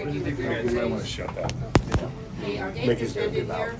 do you think you guys might want to shut that? Mickey's going to give out.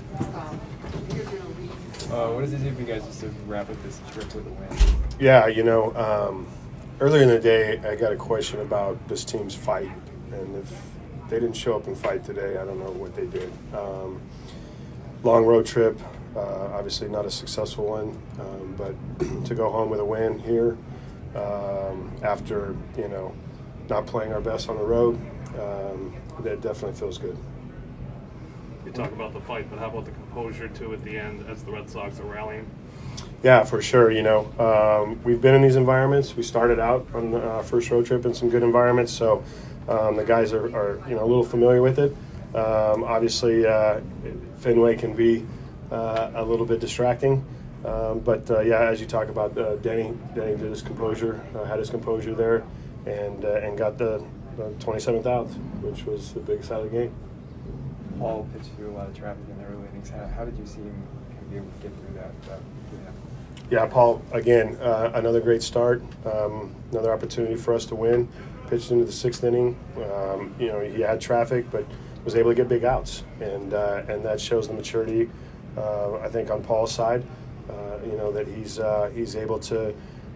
What does it do for you guys just to wrap up this trip with a win? Yeah, earlier in the day, I got a question about this team's fight. And if they didn't show up and fight today, I don't know what they did. Long road trip, obviously not a successful one, but to go home with a win here after, not playing our best on the road, that definitely feels good. You talk about the fight, but how about the composure too at the end as the Red Sox are rallying? Yeah, for sure. We've been in these environments. We started out on the first road trip in some good environments, so the guys are a little familiar with it. Obviously, Fenway can be a little bit distracting, but as you talk about, Denny did his composure, had his composure there, and got the 27th out, which was the big side of the game. Paul pitched through a lot of traffic in the early innings. How did you see him be able to get through that? Yeah, Paul, again, another great start, another opportunity for us to win. Pitched into the sixth inning. He had traffic, but was able to get big outs, and that shows the maturity, I think, on Paul's side. That he's able to,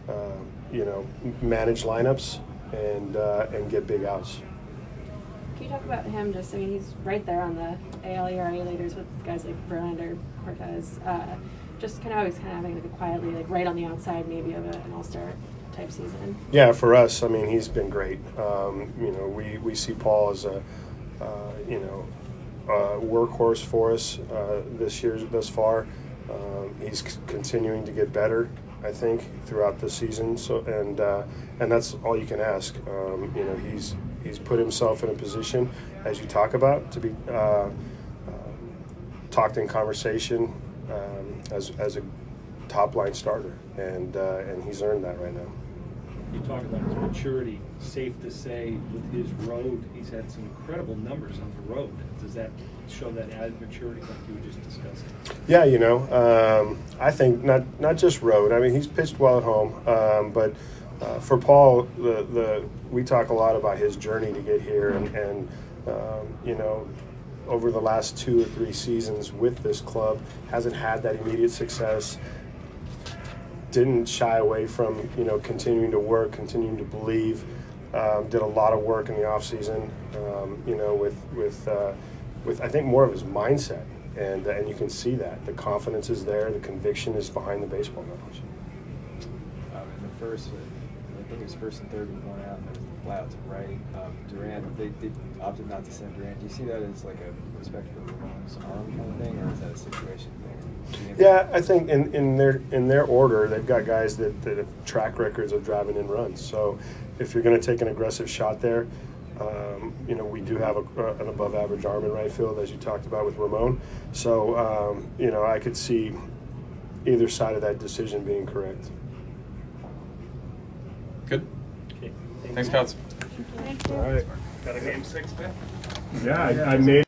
manage lineups and get big outs. Can you talk about him? He's right there on the AL ERA leaders with guys like Verlander, Cortez. Just kind of always having a quietly right on the outside maybe of an all-star type season. Yeah, for us, he's been great. We see Paul as a workhorse for us this year thus far. He's continuing to get better, I think, throughout the season. So and that's all you can ask. He's put himself in a position, as you talk about, to be talked in conversation as a top line starter, and he's earned that right now. You talk about his maturity. Safe to say, with his road, he's had some incredible numbers on the road. Does that show that added maturity like you were just discussing? Yeah, I think not just road. He's pitched well at home, but for Paul, we talk a lot about his journey to get here, and over the last 2 or 3 seasons with this club, hasn't had that immediate success. Didn't shy away from continuing to work, continuing to believe. Did a lot of work in the off season, with I think more of his mindset, and you can see that the confidence is there, the conviction is behind the baseball knowledge. In the first, I think it was first and third with one out, and there was the fly out to right. Durant, they opted not to send Durant. Do you see that as like a respect for Ramon's arm kind of thing, or is that a situation thing? Yeah, I think in their order, they've got guys that have track records of driving in runs. So if you're going to take an aggressive shot there, we do have an above-average arm in right field, as you talked about with Ramon. So, I could see either side of that decision being correct. Good. Okay. Thanks, Cots. Thank you. All right. Got a game 6 pick? Yeah, I made